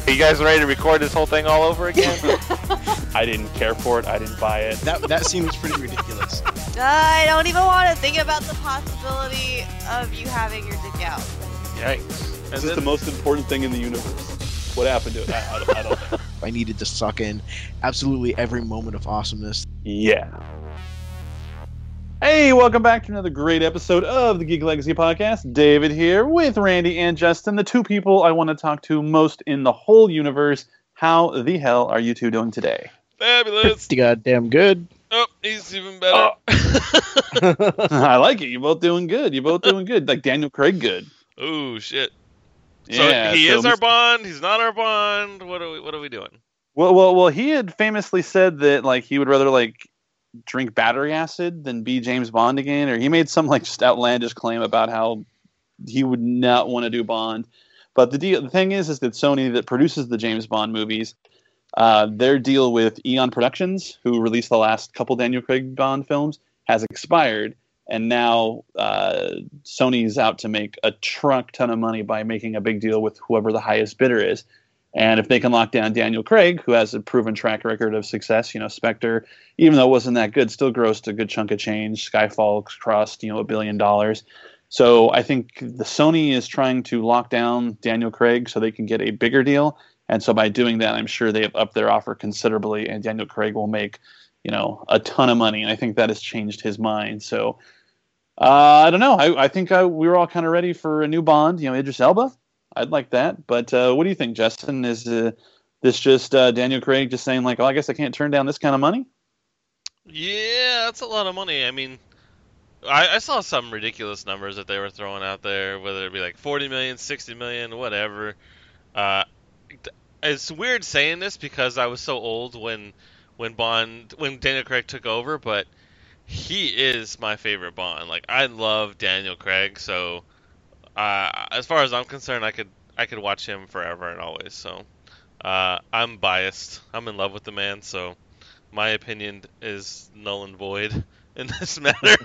Are you guys ready to record this whole thing all over again? I didn't care for it. I didn't buy it. That seems pretty ridiculous. I don't even want to think about the possibility of you having your dick out. Yikes. This is the most important thing in the universe. What happened to it? I don't know. I needed to suck in absolutely every moment of awesomeness. Yeah. Hey, welcome back to another great episode of the Geek Legacy Podcast. David here with Randy and Justin, the two people I want to talk to most in the whole universe. How the hell are you two doing today? Fabulous. Pretty goddamn good. Oh, he's even better. I like it. You're both doing good. Like Daniel Craig good. Oh, shit. Yeah, so he is our Bond. He's not our Bond. What are we doing? Well, he had famously said that like he would rather like drink battery acid than be James Bond again, or he made some like just outlandish claim about how he would not want to do Bond. But the thing is that Sony, that produces the James Bond movies, their deal with Eon Productions, who released the last couple Daniel Craig Bond films, has expired, and now Sony's out to make a truck ton of money by making a big deal with whoever the highest bidder is. And if they can lock down Daniel Craig, who has a proven track record of success, Spectre, even though it wasn't that good, still grossed a good chunk of change. Skyfall crossed, $1 billion. So I think the Sony is trying to lock down Daniel Craig so they can get a bigger deal. And so by doing that, I'm sure they have upped their offer considerably, and Daniel Craig will make, a ton of money. And I think that has changed his mind. So I don't know. I think we were all kind of ready for a new Bond, Idris Elba. I'd like that. But what do you think, Justin? Is this just Daniel Craig just saying like, oh, I guess I can't turn down this kind of money? Yeah, that's a lot of money. I mean, I saw some ridiculous numbers that they were throwing out there, whether it be like 40 million, 60 million, whatever. It's weird saying this because I was so old when Daniel Craig took over, but he is my favorite Bond. Like, I love Daniel Craig, so as far as I'm concerned, I could watch him forever and always. So I'm biased. I'm in love with the man, so my opinion is null and void in this matter.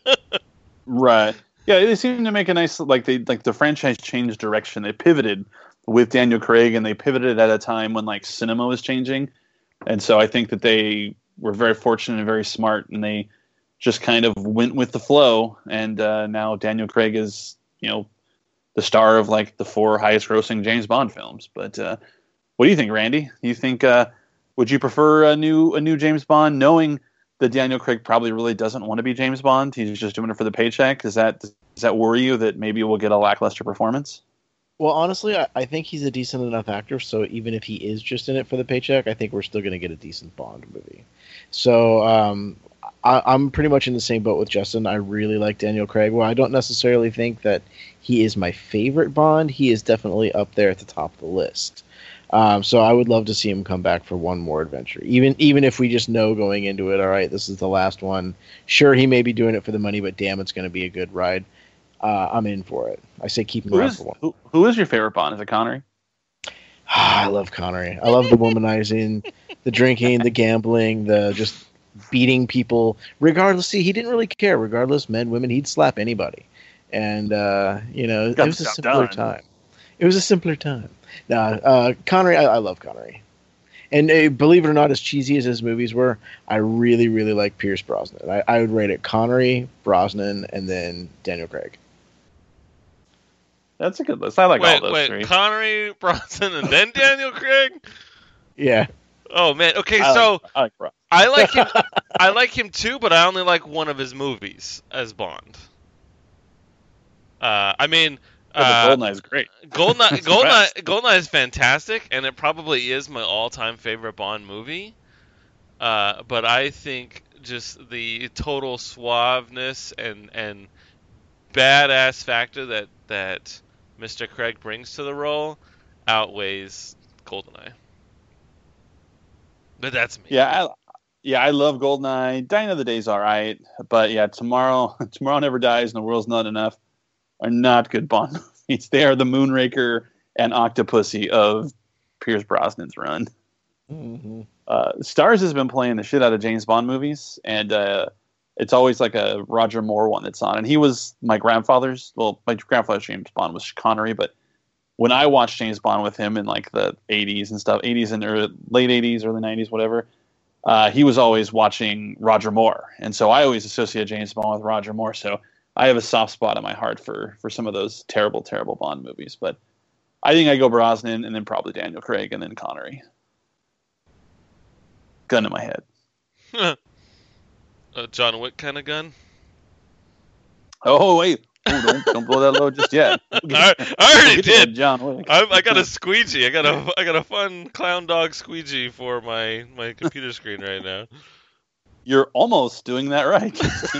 Right. Yeah, they seem to make a nice the franchise changed direction. They pivoted with Daniel Craig, and they pivoted at a time when like cinema was changing. And so I think that they were very fortunate and very smart, and they just kind of went with the flow. And now Daniel Craig is, the star of like the 4 highest grossing James Bond films. But what do you think, Randy? You think would you prefer a new James Bond, knowing that Daniel Craig probably really doesn't want to be James Bond? He's just doing it for the paycheck. Does that worry you that maybe we'll get a lackluster performance? Well, honestly, I think he's a decent enough actor, so even if he is just in it for the paycheck, I think we're still going to get a decent Bond movie. So I'm pretty much in the same boat with Justin. I really like Daniel Craig. Well, I don't necessarily think that he is my favorite Bond. He is definitely up there at the top of the list. So I would love to see him come back for one more adventure. Even if we just know going into it, all right, this is the last one. Sure, he may be doing it for the money, but damn, it's going to be a good ride. I'm in for it. I say keep him around for one. Who is your favorite Bond? Is it Connery? I love Connery. I love the womanizing, the drinking, the gambling, the just beating people. Regardless, see, he didn't really care. Regardless, men, women, he'd slap anybody. And, it was a simpler time. It was a simpler time. Connery, I love Connery. And believe it or not, as cheesy as his movies were, I really, really like Pierce Brosnan. I would rate it Connery, Brosnan, and then Daniel Craig. That's a good list. I like all those three. Connery, Brosnan, and then Daniel Craig? Yeah. Oh, man. Okay, I like him. I like him too, but I only like one of his movies as Bond. Goldeneye is great. Goldeneye is fantastic, and it probably is my all-time favorite Bond movie. But I think just the total suaveness and badass factor that Mr. Craig brings to the role outweighs Goldeneye. But that's me. Yeah, I love Goldeneye. Dying of the Day's all right, but yeah, Tomorrow Never Dies and The World's Not Enough are not good Bond movies. They are the Moonraker and Octopussy of Pierce Brosnan's run. Mm-hmm. Stars has been playing the shit out of James Bond movies, and it's always like a Roger Moore one that's on. And he was my grandfather's James Bond was Connery, but when I watched James Bond with him in like the 80s and stuff, 80s and late 80s, early 90s, whatever, he was always watching Roger Moore. And so I always associate James Bond with Roger Moore. So I have a soft spot in my heart for some of those terrible, terrible Bond movies. But I think I go Brosnan and then probably Daniel Craig and then Connery. Gun in my head. A John Wick kind of gun? Oh, wait. Oh, don't blow that load just yet. I already did. John Wick. I got a squeegee. I got a fun clown dog squeegee for my computer screen right now. You're almost doing that right.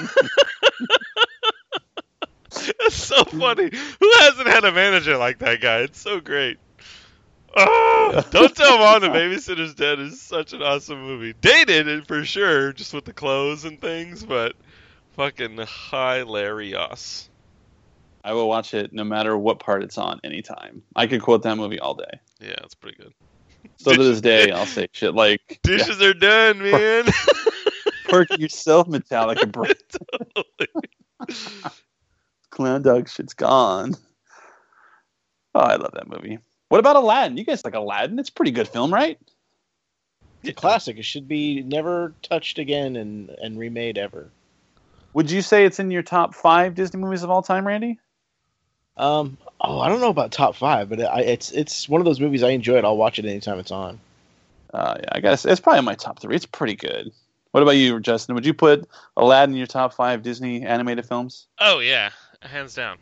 It's so funny. Who hasn't had a manager like that guy? It's so great. Oh, don't tell Mom the Babysitter's Dead is such an awesome movie. Dated it for sure, just with the clothes and things, but fucking hilarious. I will watch it no matter what part it's on anytime. I could quote that movie all day. Yeah, it's pretty good. So to this day, I'll say shit like... Dishes are done, man. Perk yourself, Metallica, bro. Totally. Clown dog shit's gone. Oh, I love that movie. What about Aladdin? You guys like Aladdin? It's a pretty good film, right? It's a classic. It should be never touched again and remade ever. Would you say it's in your top 5 Disney movies of all time, Randy? I don't know about top 5, but it's one of those movies I enjoy it. I'll watch it anytime it's on. Yeah, I guess it's probably in my top 3. It's pretty good. What about you, Justin? Would you put Aladdin in your top 5 Disney animated films? Oh yeah, hands down.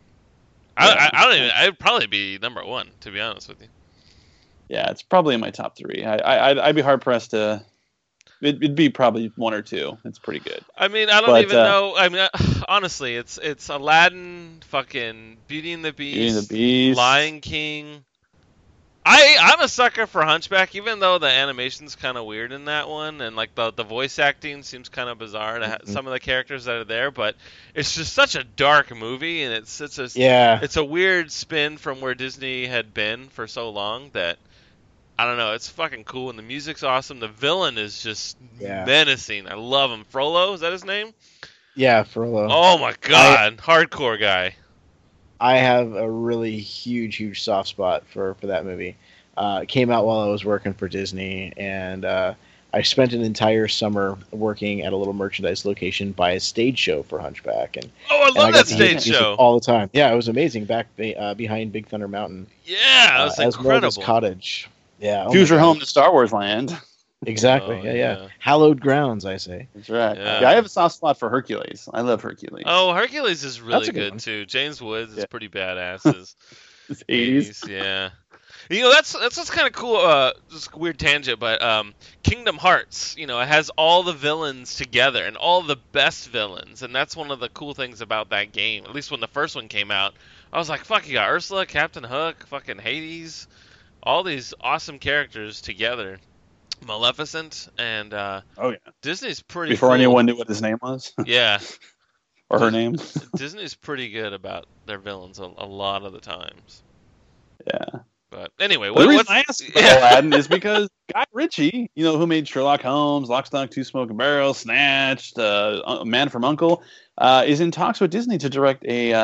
Yeah. I don't even. I'd probably be number 1, to be honest with you. Yeah, it's probably in my top 3. I'd be hard pressed to. It'd be probably 1 or 2. It's pretty good. I mean, I don't even know. I mean, honestly, it's Aladdin, fucking Beauty and the Beast, Lion King. I'm a sucker for Hunchback, even though the animation's kind of weird in that one, and like the voice acting seems kind of bizarre to some of the characters that are there. But it's just such a dark movie, and it's a weird spin from where Disney had been for so long that. I don't know. It's fucking cool, and the music's awesome. The villain is just menacing. I love him. Frollo, is that his name? Yeah, Frollo. Oh my god, hardcore guy. I have a really huge soft spot for that movie. It came out while I was working for Disney, and I spent an entire summer working at a little merchandise location by a stage show for Hunchback. I love that stage show all the time. Yeah, it was amazing back behind Big Thunder Mountain. Yeah, it was incredible. Esmeralda's Cottage. Yeah, Choose your home to Star Wars Land. Exactly. Yeah. Hallowed grounds, I say. That's right. Yeah, I have a soft spot for Hercules. I love Hercules. Oh, Hercules is really good too. James Woods is pretty badass. It's 80s. Yeah. You know, that's what's kind of cool. Just a weird tangent, but Kingdom Hearts, you know, it has all the villains together and all the best villains, and that's one of the cool things about that game. At least when the first one came out, I was like, "Fuck, you got Ursula, Captain Hook, fucking Hades." All these awesome characters together, Maleficent, and Disney's pretty. Before cool. anyone knew what his name was. Yeah, or her name. Disney's pretty good about their villains a lot of the times. Yeah, but anyway, the reason I asked about Aladdin is because Guy Ritchie, you know, who made Sherlock Holmes, Lock, Stock, Two Smoking Barrels, Snatched, Man from U.N.C.L.E., is in talks with Disney to direct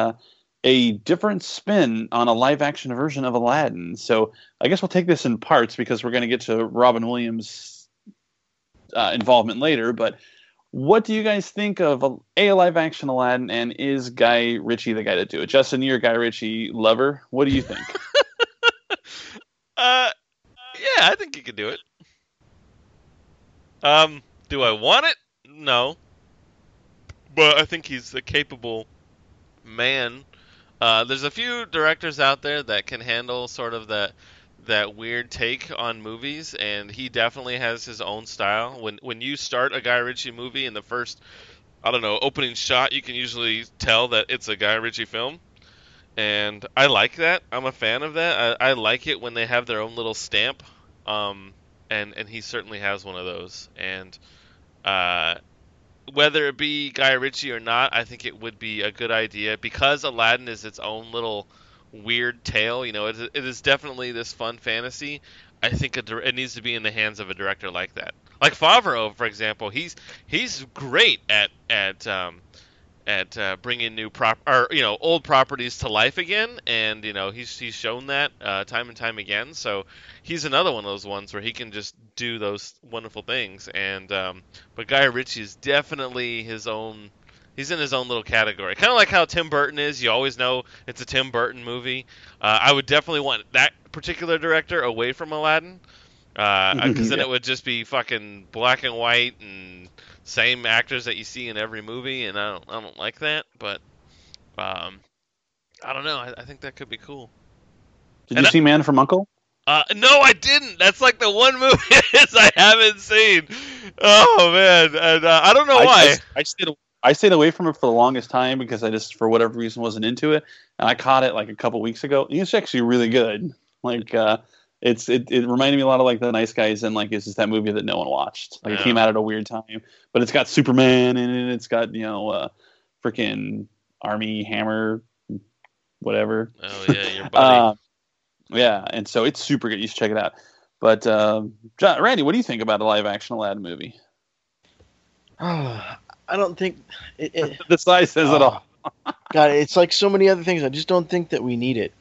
a different spin on a live-action version of Aladdin. So I guess we'll take this in parts because we're going to get to Robin Williams' involvement later. But what do you guys think of a live-action Aladdin, and is Guy Ritchie the guy to do it? Justin, you're a Guy Ritchie lover. What do you think? Yeah, I think he could do it. Do I want it? No. But I think he's a capable man. There's a few directors out there that can handle sort of that weird take on movies, and he definitely has his own style. When you start a Guy Ritchie movie in the first, I don't know, opening shot, you can usually tell that it's a Guy Ritchie film, and I like that. I'm a fan of that. I like it when they have their own little stamp, and he certainly has one of those. And whether it be Guy Ritchie or not, I think it would be a good idea because Aladdin is its own little weird tale. You know, it is definitely this fun fantasy. I think it needs to be in the hands of a director like that. Like Favreau, for example, he's great at bringing old properties to life again, and he's shown that time and time again. So he's another one of those ones where he can just do those wonderful things. And but Guy Ritchie is definitely his own. He's in his own little category, kind of like how Tim Burton is. You always know it's a Tim Burton movie. I would definitely want that particular director away from Aladdin, because then it would just be fucking black and white and same actors that you see in every movie, and I don't like that. But I don't know. I think that could be cool. Did you see Man from U.N.C.L.E.? No, I didn't. That's like the one movie I haven't seen. Oh man, and I don't know why. I stayed away from it for the longest time because I just, for whatever reason, wasn't into it. And I caught it like a couple weeks ago. It's actually really good. Like, it reminded me a lot of like The Nice Guys, and like it's just that movie that no one watched. Like, It came out at a weird time, but it's got Superman in it. It's got freaking Army Hammer, whatever. Oh yeah, your buddy. Yeah, and so it's super good. You should check it out. But Randy, what do you think about a live action Aladdin movie? I don't think the size says it all. God, it's like so many other things. I just don't think that we need it.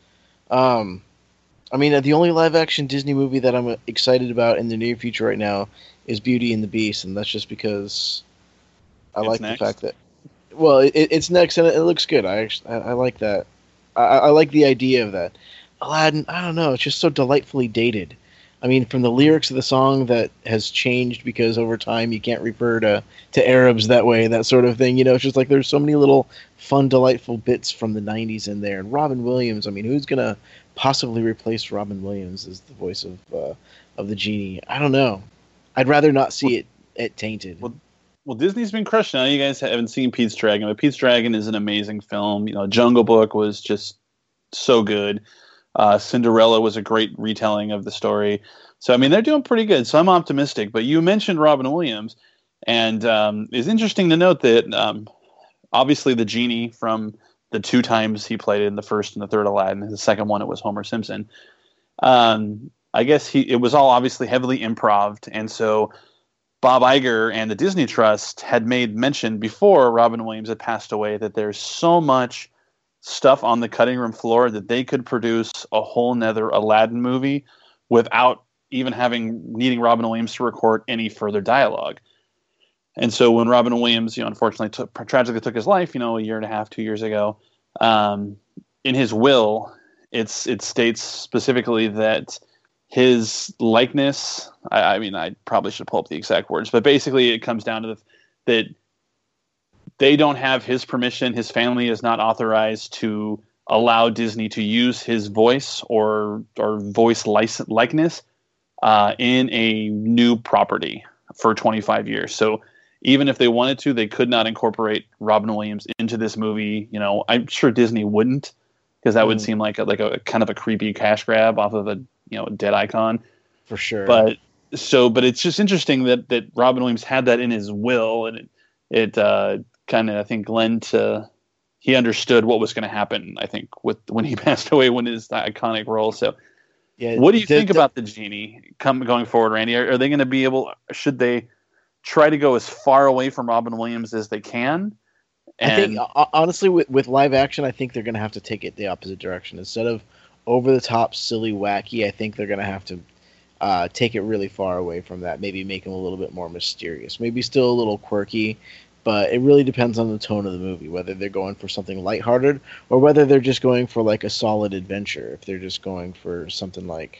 I mean, the only live action Disney movie that I'm excited about in the near future right now is Beauty and the Beast, and that's just because I like the fact that, well, it's next and it looks good. I like that. I like the idea of that. Aladdin, I don't know, it's just so delightfully dated. I mean, from the lyrics of the song that has changed because over time you can't refer to Arabs that way, that sort of thing. It's just like there's so many little fun, delightful bits from the 90s in there. And Robin Williams, I mean, who's going to possibly replace Robin Williams as the voice of the genie? I don't know. I'd rather not see it tainted. Well, Disney's been crushing. I know you guys haven't seen Pete's Dragon, but Pete's Dragon is an amazing film. Jungle Book was just so good. Cinderella was a great retelling of the story. So, I mean, they're doing pretty good. So I'm optimistic. But you mentioned Robin Williams, and it's interesting to note that obviously the genie from the two times he played it in the first and the third Aladdin, and the second one it was Homer Simpson. I guess it was all obviously heavily improv'd, and so Bob Iger and the Disney Trust had made mention before Robin Williams had passed away that there's so much stuff on the cutting room floor that they could produce a whole nother Aladdin movie without even needing Robin Williams to record any further dialogue. And so when Robin Williams, unfortunately tragically took his life, a year and a half, 2 years ago, in his will, it states specifically that his likeness, I mean, I probably should pull up the exact words, but basically it comes down to that they don't have his permission. His family is not authorized to allow Disney to use his voice or voice likeness in a new property for 25 years. So even if they wanted to, they could not incorporate Robin Williams into this movie. I'm sure Disney wouldn't, because that would seem like a kind of a creepy cash grab off of a dead icon. For sure. But it's just interesting that Robin Williams had that in his will, and it kind of, I think, lend to, he understood what was going to happen, I think, when he passed away, when his iconic role. So yeah, what do you think about the genie going forward, Randy? Are they going to be able, should they try to go as far away from Robin Williams as they can? I think, honestly, with live action, I think they're going to have to take it the opposite direction. Instead of over the top, silly, wacky, I think they're going to have to take it really far away from that. Maybe make them a little bit more mysterious. Maybe still a little quirky, but it really depends on the tone of the movie, whether they're going for something lighthearted or whether they're just going for like a solid adventure. If they're just going for something like,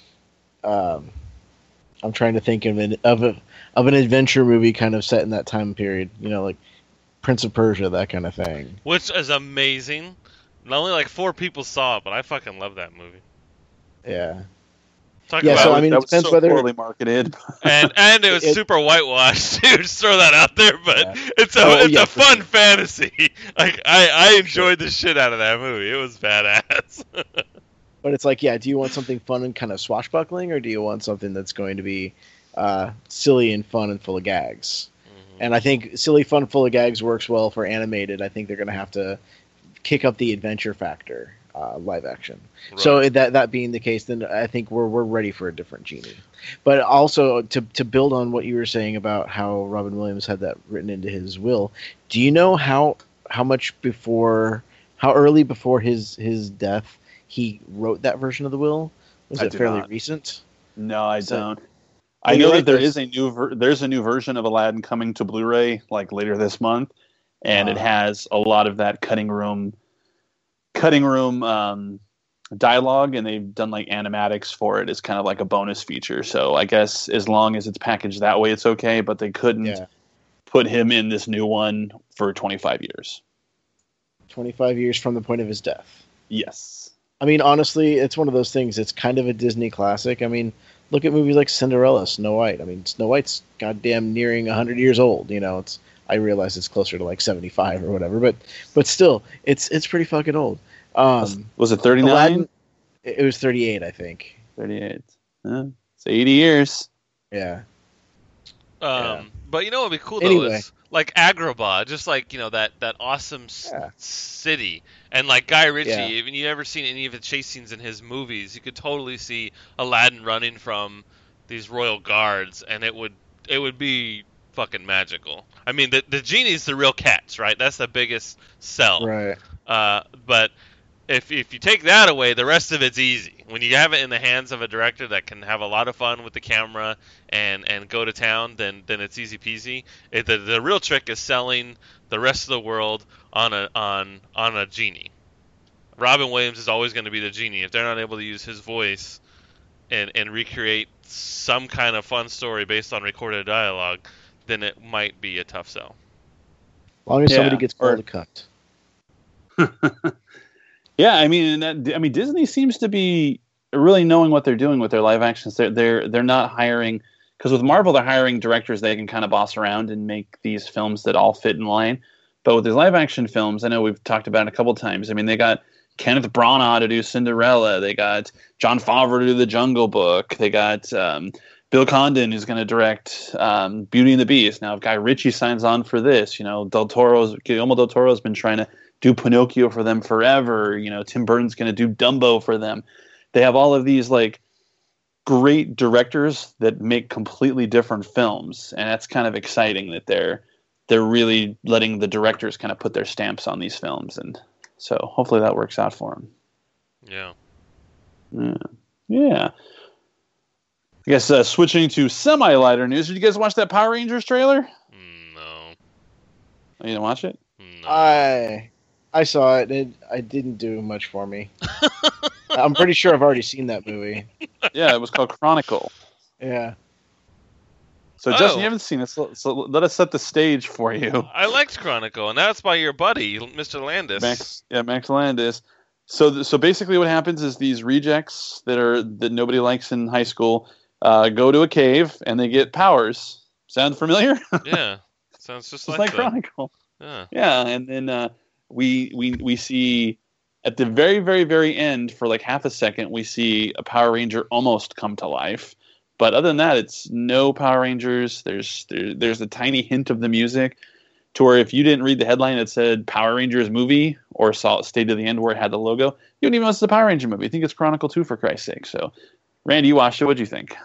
I'm trying to think of an adventure movie kind of set in that time period, like Prince of Persia, that kind of thing. Which is amazing. Only like 4 people saw it, but I fucking love that movie. Yeah. So I mean, it depends whether poorly marketed, and it was super whitewashed too. Just throw that out there, but it's a fun fantasy. Like I enjoyed the shit out of that movie. It was badass. But it's like, do you want something fun and kind of swashbuckling, or do you want something that's going to be silly and fun and full of gags? Mm-hmm. And I think silly, fun, full of gags works well for animated. I think they're going to have to kick up the adventure factor. Live action. Right. So that being the case, then I think we're ready for a different genie. But also to build on what you were saying about how Robin Williams had that written into his will, do you know how how early before his death he wrote that version of the will? Was I it do fairly not. recent? No, I So- don't. Well, I know you're that right, there there's- is there's a new version of Aladdin coming to Blu-ray like later this month, and it has a lot of that cutting room dialogue, and they've done like animatics for it as kind of like a bonus feature. So I guess as long as it's packaged that way, it's okay. But they couldn't Yeah. put him in this new one for 25 years. 25 years from the point of his death. Yes. I mean, honestly, it's one of those things. It's kind of a Disney classic. I mean, look at movies like Cinderella, Snow White. I mean, Snow White's goddamn nearing 100 years old. You know, I realize it's closer to like 75 or whatever, but still, it's pretty fucking old. Was it 39? Aladdin, it was 38, I think. 38. It's 80 years. Yeah. But you know what would be cool though Anyway. is like Agrabah, just like that awesome Yeah. city, and like Guy Ritchie. Yeah. Even you never seen any of the chase scenes in his movies, you could totally see Aladdin running from these royal guards, and it would be fucking magical. I mean, the genie's the real catch, right? That's the biggest sell. Right. But if you take that away, the rest of it's easy. When you have it in the hands of a director that can have a lot of fun with the camera and go to town, then it's easy peasy. The real trick is selling the rest of the world on a genie. Robin Williams is always going to be the genie. If they're not able to use his voice and recreate some kind of fun story based on recorded dialogue, then it might be a tough sell. As long as Yeah, somebody gets or- called a cunt. Yeah, I mean, Disney seems to be really knowing what they're doing with their live actions. They're not hiring, because with Marvel they're hiring directors they can kind of boss around and make these films that all fit in line. But with these live action films, I know we've talked about it a couple times. I mean, they got Kenneth Branagh to do Cinderella. They got Jon Favreau to do The Jungle Book. They got Bill Condon who's going to direct Beauty and the Beast. Now, if Guy Ritchie signs on for this, Guillermo del Toro's been trying to do Pinocchio for them forever. Tim Burton's going to do Dumbo for them. They have all of these like great directors that make completely different films, and that's kind of exciting that they're really letting the directors kind of put their stamps on these films, and so hopefully that works out for them. Yeah. I guess switching to semi-lighter news. Did you guys watch that Power Rangers trailer? No. Oh, you didn't watch it? No. I saw it. It didn't do much for me. I'm pretty sure I've already seen that movie. Yeah, it was called Chronicle. Yeah. So, Oh. Justin, you haven't seen it, so let us set the stage for you. I liked Chronicle, and that's by your buddy, Mr. Landis. Max Landis. So basically, what happens is these rejects that nobody likes in high school go to a cave and they get powers. Sound familiar? Yeah, sounds just It's like like that. Chronicle. Yeah. Yeah, and then we see at the very, very, very end, for like half a second, we see a Power Ranger almost come to life. But other than that, it's no Power Rangers. There's a tiny hint of the music, to where if you didn't read the headline that said Power Rangers movie or saw it stay to the end where it had the logo, you wouldn't even know it's a Power Ranger movie. I think it's Chronicle 2, for Christ's sake. So, Randy, you watched it. What'd you think?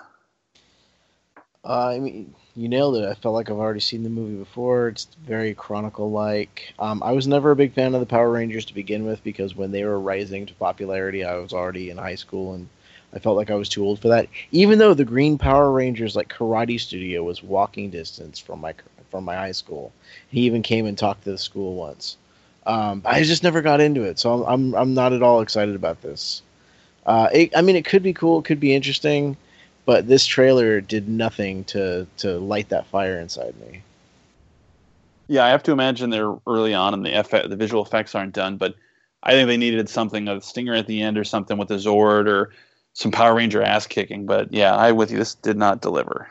I mean, you nailed it. I felt like I've already seen the movie before. It's very Chronicle-like. I was never a big fan of the Power Rangers to begin with, because when they were rising to popularity, I was already in high school, and I felt like I was too old for that. Even though the Green Power Rangers like Karate Studio was walking distance from my high school, he even came and talked to the school once. I just never got into it, so I'm not at all excited about this. It could be cool, it could be interesting, but this trailer did nothing to light that fire inside me. Yeah, I have to imagine they're early on and the visual effects aren't done, but I think they needed something, a stinger at the end or something with a Zord or some Power Ranger ass kicking. But yeah, I'm with you. This did not deliver.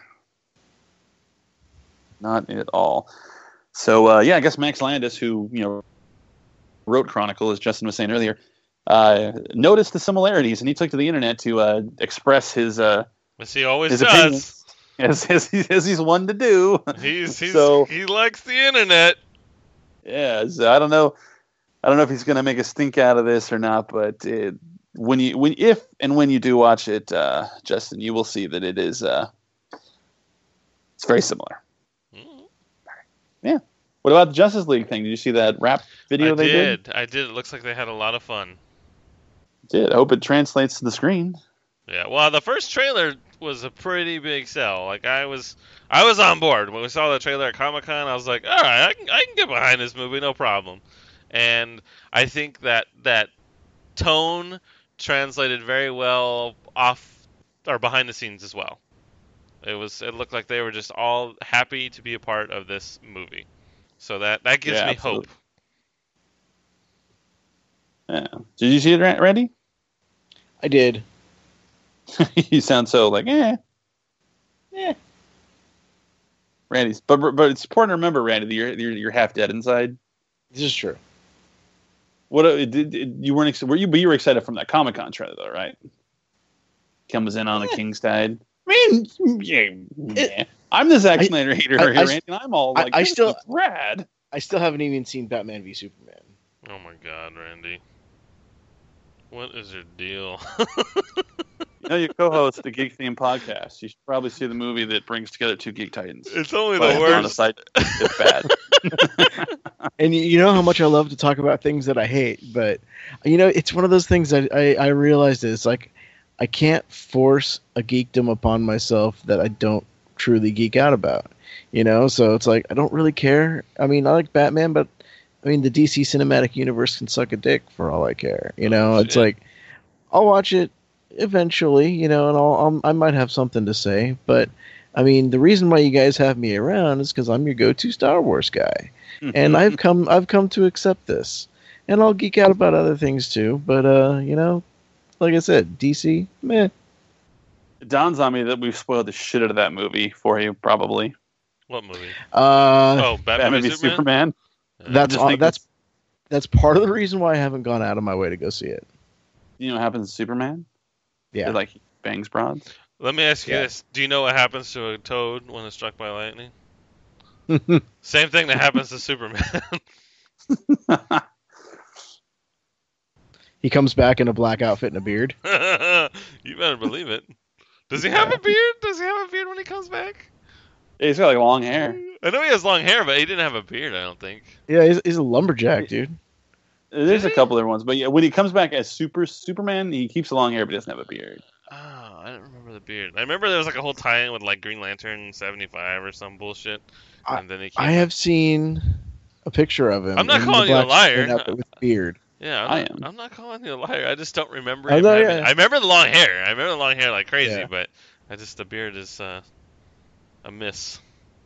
Not at all. So yeah, I guess Max Landis, who wrote Chronicle, as Justin was saying earlier, noticed the similarities, and he took to the internet to express his As he always his does. opinion, as he's one to do. He likes the internet. Yeah, so I don't know if he's going to make a stink out of this or not, but when you do watch it, Justin, you will see that it is it's very similar. Mm. Yeah. What about the Justice League thing? Did you see that rap video they did? I did. It looks like they had a lot of fun. I hope it translates to the screen. Yeah. Well, the first trailer was a pretty big sell. Like I was on board when we saw the trailer at Comic-Con. I was like, all right, I can get behind this movie, no problem. And I think that tone translated very well off or behind the scenes as well. It looked like they were just all happy to be a part of this movie. So that gives me hope. Yeah. Did you see it, Randy? I did. You sound so like, Randy's, but it's important to remember, Randy, that you're half dead inside. This is true. What you weren't? Were you? But you were excited from that Comic-Con trailer, though, right? Comes in on a king's tide. I mean, I'm the Zack Snyder hater here, Randy, and I'm all like, this is rad. I still haven't even seen Batman v Superman. Oh my God, Randy. What is your deal? You know, you co-host the Geek Theme podcast. You should probably see the movie that brings together two Geek Titans. It's only the worst. On the site, it's bad. And you know how much I love to talk about things that I hate, but you know, it's one of those things that I realized it's like I can't force a geekdom upon myself that I don't truly geek out about. You know, so it's like I don't really care. I mean, I like Batman, but I mean, the DC cinematic universe can suck a dick for all I care. You know, it's like I'll watch it eventually, you know, and I might have something to say. But I mean, the reason why you guys have me around is because I'm your go-to Star Wars guy, and I've come to accept this. And I'll geek out about other things too. But you know, like I said, DC, meh. It dawns on me that we've spoiled the shit out of that movie for you, probably. What movie? Batman v Superman. That's part of the reason why I haven't gone out of my way to go see it. You know what happens to Superman? Yeah. It, like, bangs broads. Let me ask you this. Do you know what happens to a toad when it's struck by lightning? Same thing that happens to Superman. He comes back in a black outfit and a beard. You better believe it. Does he have a beard? Does he have a beard when he comes back? Yeah, he's got, like, long hair. I know he has long hair, but he didn't have a beard, I don't think. Yeah, he's a lumberjack, dude. There's a couple other ones, but yeah, when he comes back as Superman, he keeps the long hair but doesn't have a beard. Oh, I don't remember the beard. I remember there was like a whole tie-in with like Green Lantern 75 or some bullshit. And then I have seen a picture of him. I'm not calling you a liar. With beard. Yeah, I'm not calling you a liar. I just don't remember. I remember the long hair. I remember the long hair like crazy, but the beard is a miss.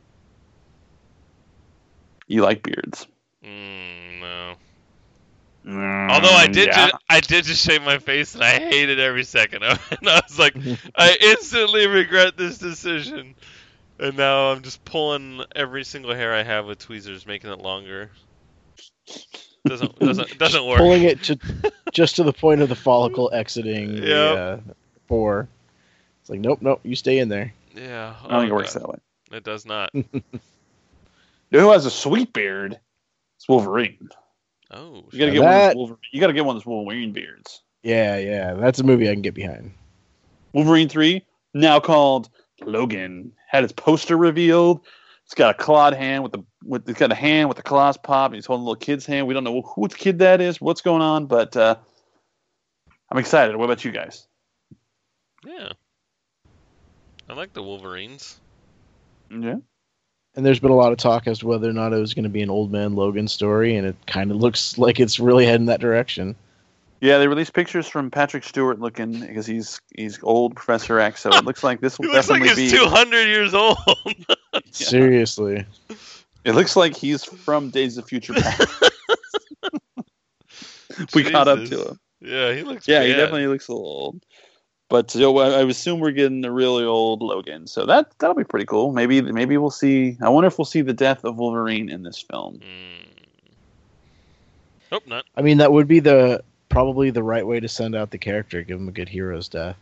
You like beards? No. Although I did just shave my face and I hated every second of it. And I was like, I instantly regret this decision. And now I'm just pulling every single hair I have with tweezers, making it longer. Doesn't work. Pulling it just to the point of the follicle exiting the pore. It's like, nope, you stay in there. Yeah. I don't think it works that way. It does not. Who has a sweet beard? It's Wolverine. Oh, you gotta get one of those Wolverine. You gotta get one of those Wolverine beards. Yeah, that's a movie I can get behind. Wolverine 3, now called Logan, had its poster revealed. It's got a clawed hand it's got a hand with the claws pop, and he's holding a little kid's hand. We don't know who the kid that is, what's going on, but I'm excited. What about you guys? Yeah, I like the Wolverines. Yeah. And there's been a lot of talk as to whether or not it was going to be an Old Man Logan story, and it kind of looks like it's really heading that direction. Yeah, they released pictures from Patrick Stewart looking, because he's old Professor X, so it looks like this will definitely be... He looks like he's 200 years old. Seriously. It looks like he's from Days of Future Past. We caught up to him. Yeah, he looks Yeah, bad. He definitely looks a little old. But I assume we're getting a really old Logan, so that'll be pretty cool. Maybe we'll see. I wonder if we'll see the death of Wolverine in this film. Hope not. I mean, that would be probably the right way to send out the character. Give him a good hero's death.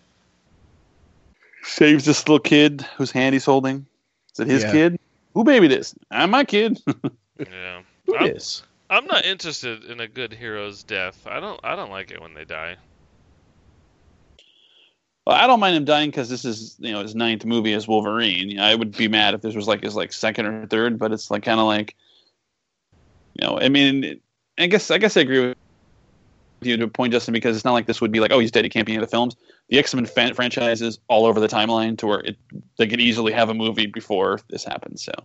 Saves this little kid whose hand he's holding. Is it his kid? Who babied this? I'm my kid. Yeah. Who is? I'm not interested in a good hero's death. I don't like it when they die. Well, I don't mind him dying because this is, his 9th movie as Wolverine. I would be mad if this was like his second or third, but it's like kind of like I mean, I guess I agree with you to a point, Justin, because it's not like this would be like, oh, he's dead, he can't be in the films. The X-Men franchise is all over the timeline to where they could easily have a movie before this happens. So,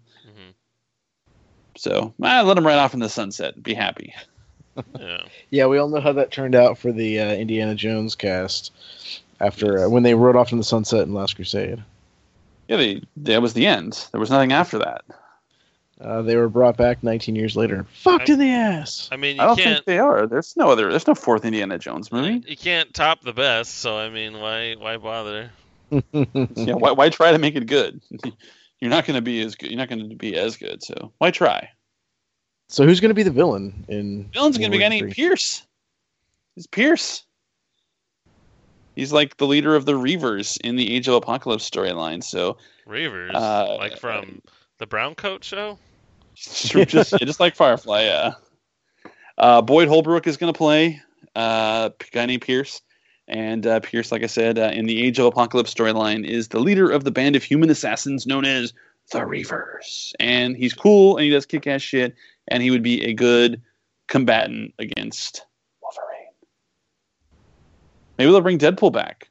let him ride off in the sunset. Be happy. Yeah, we all know how that turned out for the Indiana Jones cast after when they rode off in the sunset in Last Crusade. Yeah, that was the end. There was nothing after that. They were brought back 19 years later. Fucked in the ass. I mean, I don't think they are. There's no fourth Indiana Jones movie. You can't top the best, so I mean, why bother? Yeah, why try to make it good? You're not going to be as good. You're not going to be as good. So why try? So who's going to be the villain in? Villain's going to be a guy named Pierce. It's Pierce. He's like the leader of the Reavers in the Age of Apocalypse storyline. So Reavers, like from the Brown Coat show. just like Firefly, yeah. Boyd Holbrook is going to play a guy named Pierce. And Pierce, like I said, in the Age of Apocalypse storyline, is the leader of the band of human assassins known as the Reavers. And he's cool, and he does kick-ass shit, and he would be a good combatant against Wolverine. Maybe they'll bring Deadpool back.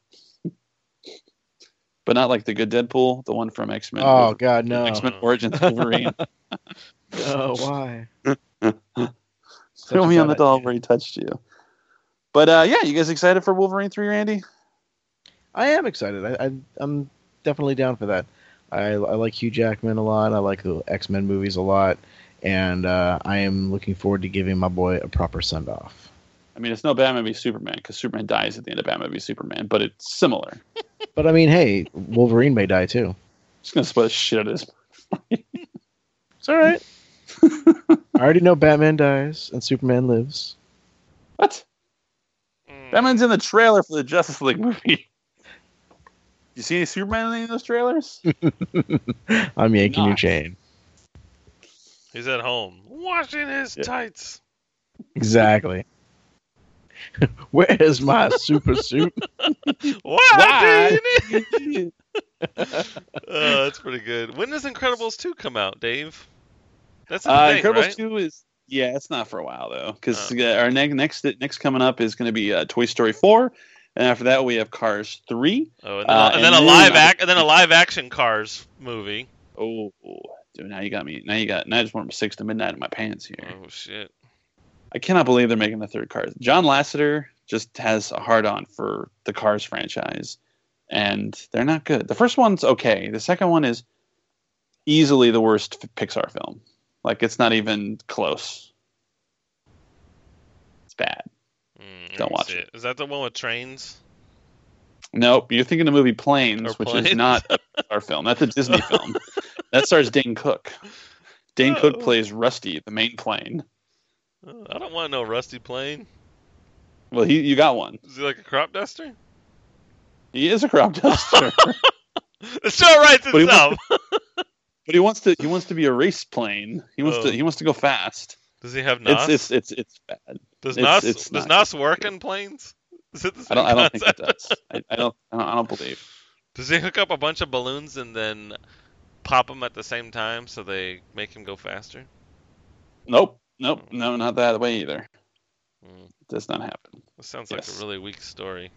But not like the good Deadpool, the one from X-Men. Oh, God, no. X-Men Origins Wolverine. Oh, why? Throw me on the doll where he touched you. But, you guys excited for Wolverine 3, Randy? I am excited. I'm definitely down for that. I like Hugh Jackman a lot. I like the X-Men movies a lot. And I am looking forward to giving my boy a proper send-off. I mean, it's no Batman v Superman, because Superman dies at the end of Batman v Superman, but it's similar. But, I mean, hey, Wolverine may die, too. Just going to spoil the shit out of this. It's all right. I already know Batman dies and Superman lives. What? Batman's in the trailer for the Justice League movie. You see any Superman in any of those trailers? I'm yanking your chain. He's at home washing his tights. Exactly. Where's my super suit? Why? That's pretty good. When does Incredibles 2 come out, Dave? That's the thing, Incredibles right? 2 is it's not for a while though, because our next coming up is going to be Toy Story 4, and after that we have Cars 3. Oh, and then a live action Cars movie. Oh, dude, now you got me. Now I just want 6 to midnight in my pants here. Oh shit. I cannot believe they're making the third Cars. John Lasseter just has a hard-on for the Cars franchise, and they're not good. The first one's okay. The second one is easily the worst Pixar film. Like, it's not even close. It's bad. Don't watch it. Is that the one with trains? Nope. You're thinking of the movie Planes, which is not a Pixar film. That's a Disney film. That stars Dane Cook. Dane Cook plays Rusty, the main plane. I don't want no rusty plane. Well, you got one. Is he like a crop duster? He is a crop duster. The show writes itself. But he wants to be a race plane. He wants to go fast. Does he have NOS? It's bad. Does NOS work in planes? Is it the same I don't think it concept? does. I don't believe. Does he hook up a bunch of balloons and then pop them at the same time so they make him go faster? Nope, no, not that way either. It does not happen. That sounds like a really weak story.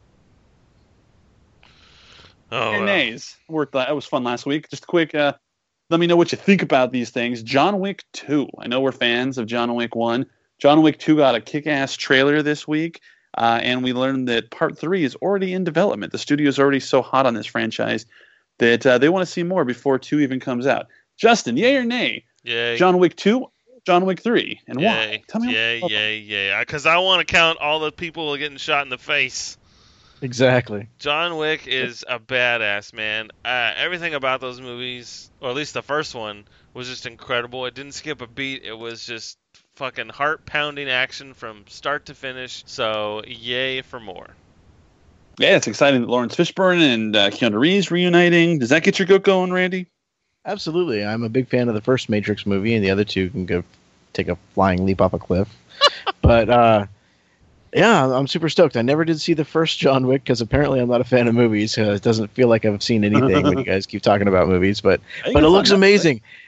Nays. That was fun last week. Just a quick, let me know what you think about these things. John Wick 2. I know we're fans of John Wick 1. John Wick 2 got a kick-ass trailer this week, and we learned that Part 3 is already in development. The studio's already so hot on this franchise that they want to see more before 2 even comes out. Justin, yay or nay? Yay. John Wick 2, John Wick 3, and yay. why? Tell me. Yay. Because I want to count all the people getting shot in the face. Exactly. John Wick is a badass, man. Everything about those movies, or at least the first one, was just incredible. It didn't skip a beat. It was just fucking heart-pounding action from start to finish. So, yay for more. Yeah, it's exciting that Lawrence Fishburne and Keanu Reeves reuniting. Does that get your goat going, Randy? Absolutely. I'm a big fan of the first Matrix movie, and the other two can go take a flying leap off a cliff. But, yeah, I'm super stoked. I never did see the first John Wick because apparently I'm not a fan of movies. It doesn't feel like I've seen anything when you guys keep talking about movies, but it looks amazing.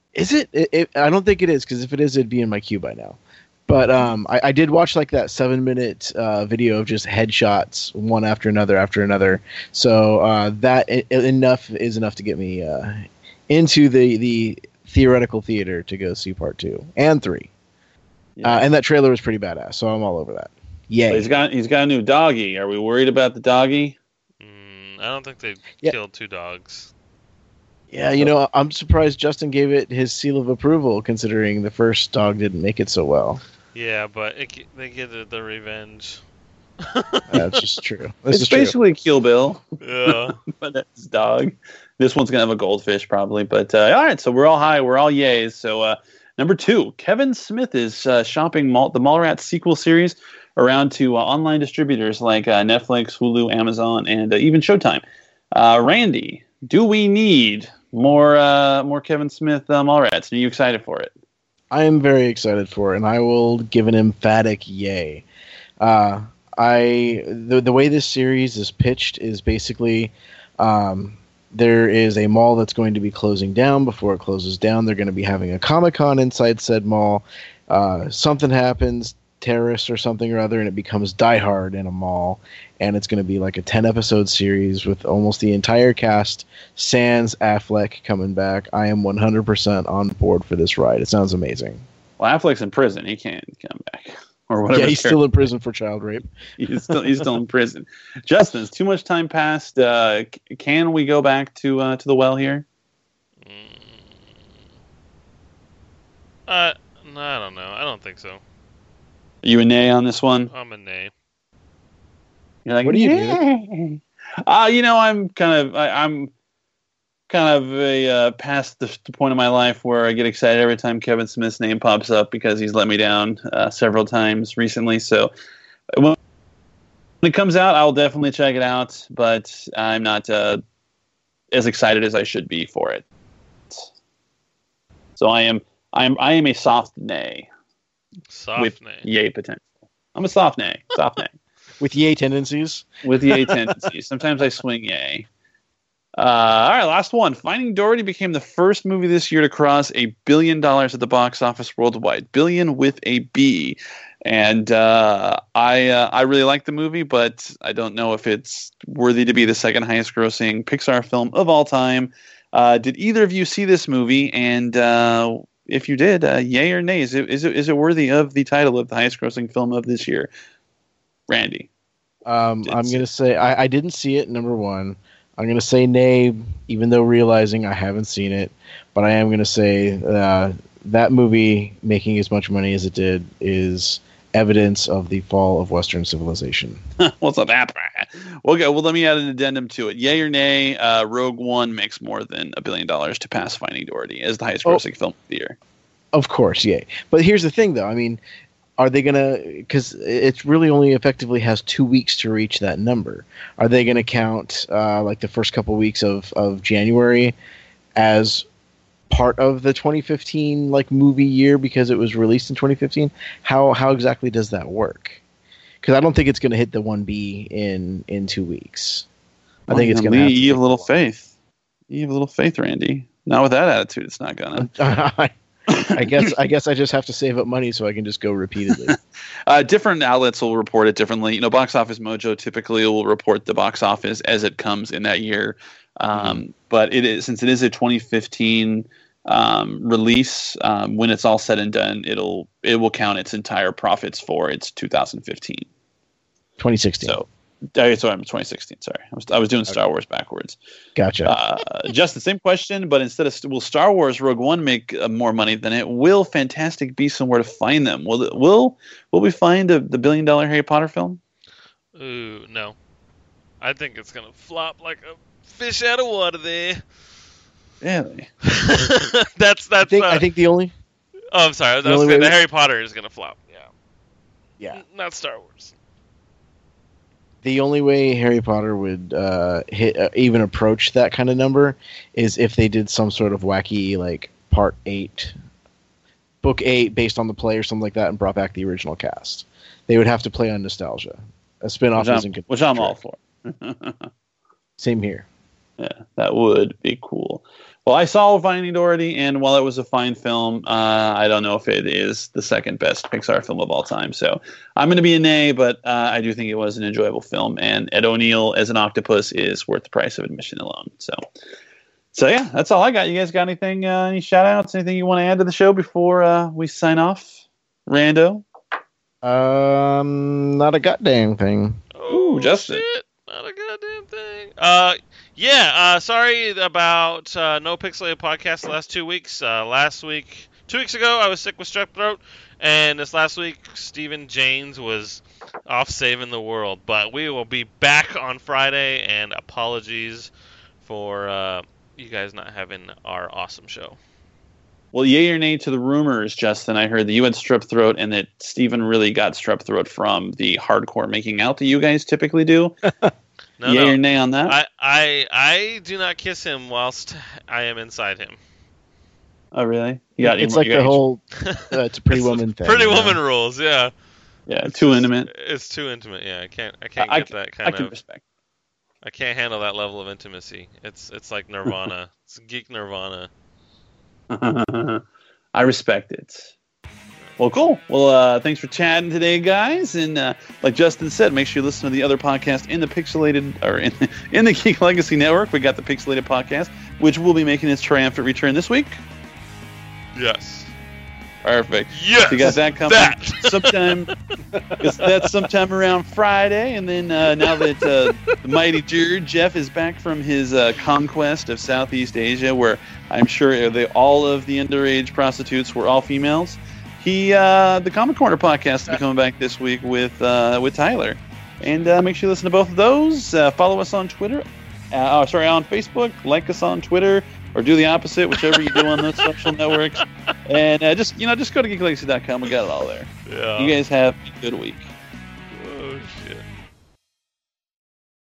Is it? I don't think it is, because if it is, it'd be in my queue by now. But I did watch like that 7-minute video of just headshots one after another. So enough is enough to get me into the theoretical theater to go see part 2 and 3. Yeah. And that trailer was pretty badass, so I'm all over that. Yay! He's got a new doggy. Are we worried about the doggy? I don't think they killed 2 dogs. Yeah, I'm surprised Justin gave it his seal of approval, considering the first dog didn't make it so well. Yeah, but they get the revenge. That's just true. It's basically Kill Bill. Yeah. But that's dog. This one's going to have a goldfish probably. But all right, so we're all high. We're all yays. So number 2, Kevin Smith is shopping the Mallrats sequel series around to online distributors like Netflix, Hulu, Amazon, and even Showtime. Randy, do we need more Kevin Smith Mallrats? Are you excited for it? I am very excited for it, and I will give an emphatic yay. The way this series is pitched is basically there is a mall that's going to be closing down. Before it closes down, they're going to be having a Comic-Con inside said mall. Something happens, terrorists or something or other, and it becomes Die Hard in a mall, and it's going to be like a 10-episode series with almost the entire cast, sans Affleck coming back. I am 100% on board for this ride. It sounds amazing. Well, Affleck's in prison. He can't come back. Or whatever. Yeah, he's still in prison for child rape. He's still in prison. Justin, it's too much time passed. Can we go back to the well here? No, I don't know. I don't think so. Are you a nay on this one? I'm a nay. You're like, what do you do? I'm kind of a past the point of my life where I get excited every time Kevin Smith's name pops up because he's let me down several times recently. So when it comes out, I'll definitely check it out, but I'm not as excited as I should be for it. So I am a soft nay. Soft with nay. Yay potential. I'm a soft nay. Soft nay. With yay tendencies? With yay tendencies. Sometimes I swing yay. All right, last one. Finding Dory became the first movie this year to cross $1 billion at the box office worldwide. Billion with a B. And I really like the movie, but I don't know if it's worthy to be the second highest grossing Pixar film of all time. Did either of you see this movie? And if you did, yay or nay? Is it worthy of the title of the highest grossing film of this year? Randy. I'm going to say I didn't see it, number one. I'm going to say nay, even though realizing I haven't seen it. But I am going to say that movie making as much money as it did is evidence of the fall of Western civilization. Well, it's not that bad. Okay, well, let me add an addendum to it. Yay or nay, Rogue One makes more than $1 billion to pass Finding Dory as the highest grossing film of the year. Of course, yay. But here's the thing, though. I mean, are they going to, because it really only effectively has 2 weeks to reach that number. Are they going to count like the first couple weeks of January as part of the 2015 like movie year because it was released in 2015? How exactly does that work? Because I don't think it's going to hit the 1B in 2 weeks. I think it's going to. You have a little faith. You have a little faith, Randy. Not with that attitude, it's not gonna. I guess I just have to save up money so I can just go repeatedly. Different outlets will report it differently. You know, Box Office Mojo typically will report the box office as it comes in that year. But since it is a 2015 release, when it's all said and done, it will count its entire profits for its 2015. 2016. So. Sorry, 2016. Sorry, I was doing Star Wars backwards. Gotcha. Just the same question, but instead of will Star Wars Rogue One make more money than it? Will Fantastic Beasts somewhere to find them? Will we find the $1 billion Harry Potter film? Ooh, no. I think it's gonna flop like a fish out of water there. Really? That's. I think the only. Oh, I'm sorry. The Harry Potter is gonna flop. Yeah. Yeah. Not Star Wars. The only way Harry Potter would even approach that kind of number is if they did some sort of wacky, like, Part 8, Book 8, based on the play or something like that, and brought back the original cast. They would have to play on nostalgia. A spin-off isn't good. Which I'm all for. Same here. Yeah, that would be cool. Well, I saw Finding Doherty, and while it was a fine film, I don't know if it is the second best Pixar film of all time. So I'm going to be a nay, but I do think it was an enjoyable film, and Ed O'Neill as an octopus is worth the price of admission alone. So yeah, that's all I got. You guys got anything, any shout-outs, anything you want to add to the show before we sign off? Rando? Not a goddamn thing. Oh, Justin. shit. Not a goddamn thing. Sorry about no Pixelated podcast the last 2 weeks. 2 weeks ago, I was sick with strep throat, and this last week, Stephen Janes was off saving the world. But we will be back on Friday, and apologies for you guys not having our awesome show. Well, yay or nay to the rumors, Justin. I heard that you had strep throat and that Steven really got strep throat from the hardcore making out that you guys typically do. Yay or nay on that? I do not kiss him whilst I am inside him. Oh, really? It's like the whole it's a Pretty Woman thing. Pretty Woman rules, yeah. Yeah, too intimate. It's too intimate, yeah. I can't get that kind I can of... respect. I can't handle that level of intimacy. It's like Nirvana. It's geek Nirvana. I respect it. Well, cool. Well, thanks for chatting today, guys. And like Justin said, make sure you listen to the other podcast in the Pixelated or in the Geek Legacy Network. We got the Pixelated podcast, which will be making its triumphant return this week. Yes. Perfect. Yes. You got that coming that's sometime around Friday. And then now that the mighty Jeff is back from his conquest of Southeast Asia, where I'm sure all of the underage prostitutes were all females, the Comic Corner podcast will be coming back this week with Tyler. And make sure you listen to both of those. Follow us on Twitter. On Facebook. Like us on Twitter. Or do the opposite, whichever you do on those social networks. And just go to geeklegacy.com. We got it all there. Yeah. You guys have a good week.